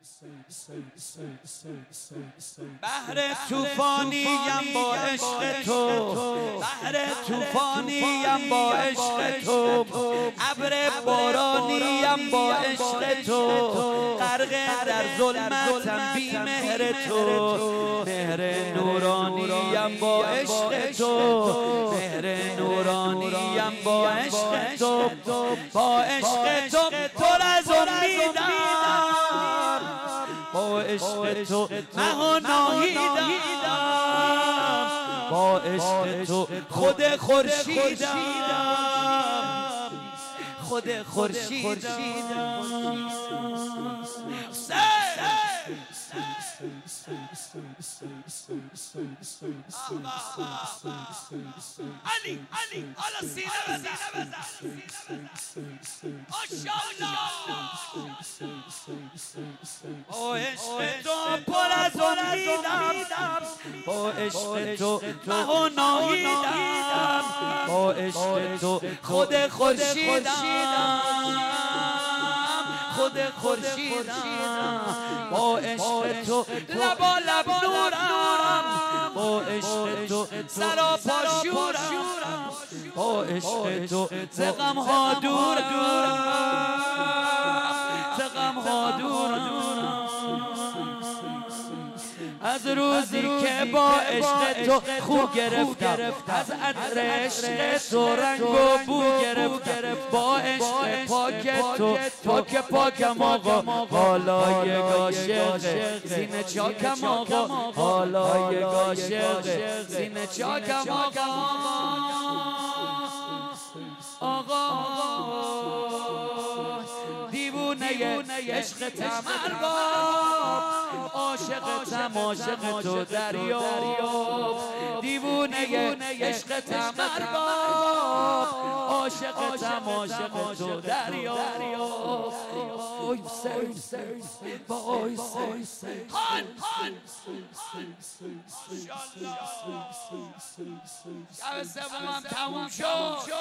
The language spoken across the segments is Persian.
بحر طوفانیم با عشق تو، بحر طوفانیم با عشق تو، ابر بارانیم با عشق تو، غرق در ظلمتم بی مهر تو، مهر نورانیم با عشق تو، مهر نورانیم با عشق تو، با عشق تو پر از امیدم، با عشق تو مه ناهیدم، با عشق تو خود خورشیدم، خود خورشیدم. علی حالا سینه بزن با عشق تو پر از امیدم، با عشق تو مه ناهیدم، با عشق تو خود خورشیدم، خود خورشیدم، با عشق تو لبا لب نورم، با عشق تو سراپا شورم، با عشق تو ز غم‌ها دورم، ز غم‌ها دورم. از روزی که با عشق تو خو گرفتم، از عطر عشق تو رنگ و بو گرفتم، با عشق پاک تو پاکم آقا، حالای عاشق سینه چاکم آقا، حالای عاشق سینه چاکم آقا، دیوونه عشقتم ارباب، عاشقتم عاشق تو دریاب، دیوونه عشقتم ارباب، عاشقتم عاشق تو دریاب. وای هان شب سومم تموم شد.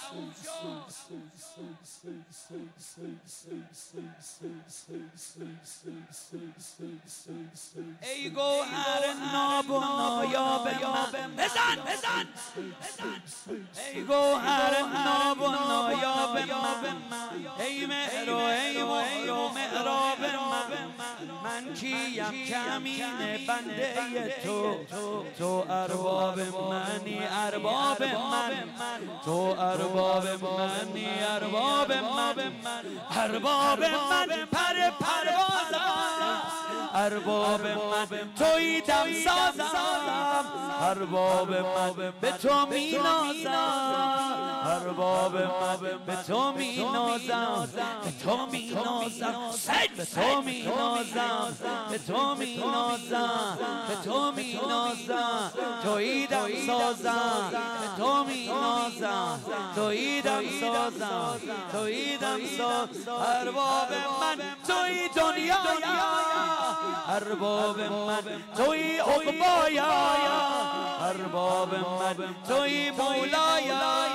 ای گوهر ناب و نایاب من، بزن ای گوهر ناب و نایاب من، ای مهر و محراب من کیم که امین بنده تو ارباب منی، ارباب من، تو ارباب منی، ارباب من، ارباب من پر پروازم، ارباب من تویی دم سازم، ارباب من به تو می نازم، ارباب من به تو می نازم، به تو می نازم، به تو می نازم، به تو می نازم، به تو می نازم، تویی دم سازم، به تو می نازم، تویی دم سازم، تویی دم سازم، ارباب من تویی دنیایا، ارباب من تویی عقبایا، ارباب من تویی مولایا،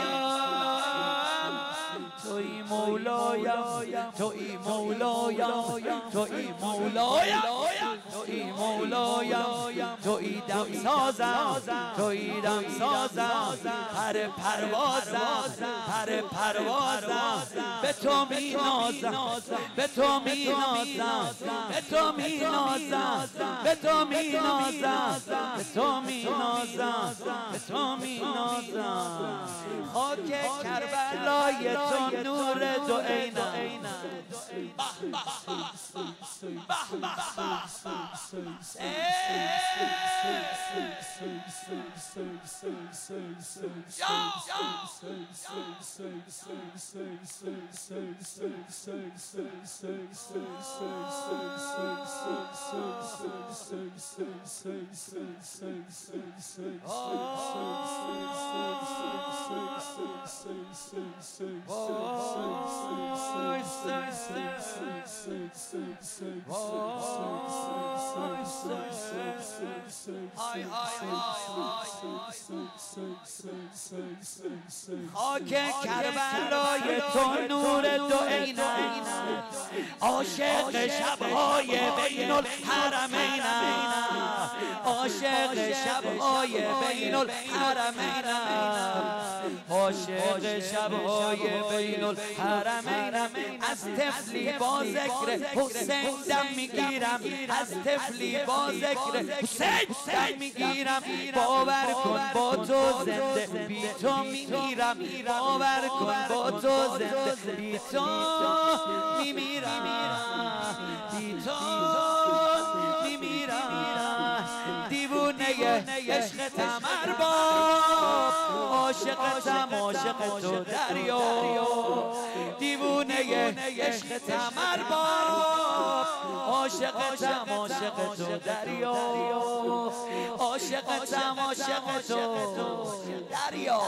تویی مولایا، تویی مولایا، تویی مولایا، تویی مولایا، تویی دم سازم، تویی دم سازم، پر پروازم، پر پروازم، به تو می نازم، به تو می نازم، به تو می نازم، به تو می نازم، به تو می نازم، به تو می نازم. خاک کربلای تو نور دو عینم، خاک کربلای تو نور دو عینم، عاشق شبهای بین الحرمینم، عاشق شبهای بین الحرمینم، عاشق شبهای بین الحرمینم. از طفلی با ذکر حسین دم میگیرم، از طفلی با ذکر حسین دم میگیرم. باور کن با تو زنده بی تو میمیرم، باور کن با تو زنده بی تو میمیرم، بی تو میمیرم. دیوونه عشق تمر باب، عاشقتم عاشق تو دریا. دیوونه عشق تمر باب، عاشقتم عاشق تو دریا. عاشقتم عاشق تو دریا.